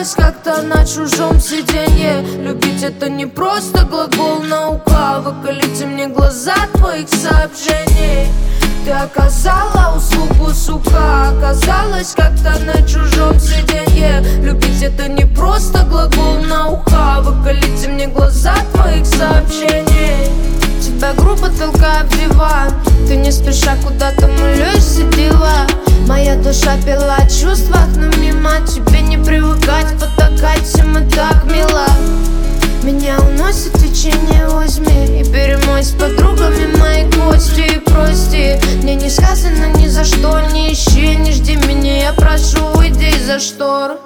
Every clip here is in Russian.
оказалась как-то на чужом сиденье. Любить это не просто глагол, наука. Выколите мне глаза твоих сообщений. Ты оказала услугу, сука. Оказалась как-то на чужом сиденье. Любить это не просто глагол, наука. Выколите мне глаза твоих сообщений. Тебя грубо толкаю в диван. Ты не спеша куда-то молишься, дела. Моя душа пила о чувствах, но мимо тебе не привыкать. Потакать всем и так мило. Меня уносит течение, возьми и перемой с подругами мои гости. И прости, мне не сказано ни за что. Не ищи, не жди меня, я прошу, уйди из-за штор.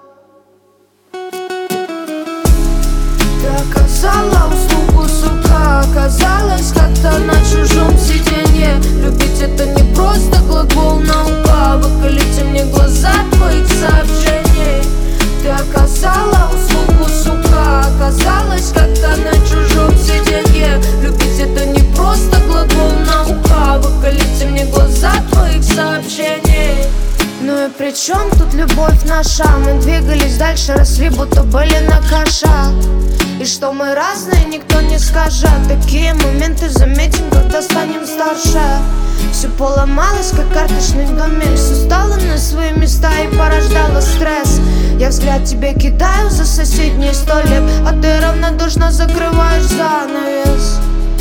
Ты оказала услугу, сука. Оказалась как-то на чужом сиденье. Любить это не просто глагол, наука. Выколите мне глаза твоих сообщений. Ты оказала услугу, сука. Оказалась как-то на чужом сиденье. Любить это не просто глагол, наука. Выколите мне глаза твоих сообщений. Ну и при чем тут любовь наша? Мы двигались дальше, росли, будто были на кашах. И что мы разные, никто не скажет. Такие моменты заметим, когда станем старше. Все поломалось, как карточный домик. Все стало на свои места и порождало стресс. Я взгляд тебе кидаю за соседний столик, а ты равнодушно закрываешь занавес.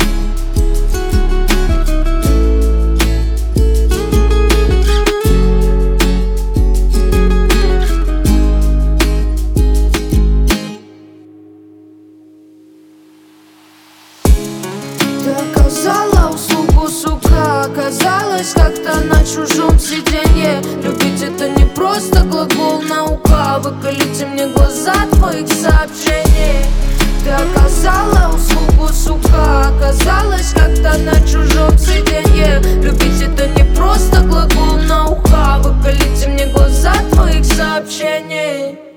Ты оказала услугу, сука. Оказалась как-то на чужом сиденье. Любить это не просто глагол, наука. Выколите мне глаза твоих сообщений. Ты оказала услугу, сука. Оказалась как-то на чужом сиденье. Любить это не просто глагол, наука. Выколите мне глаза твоих сообщений.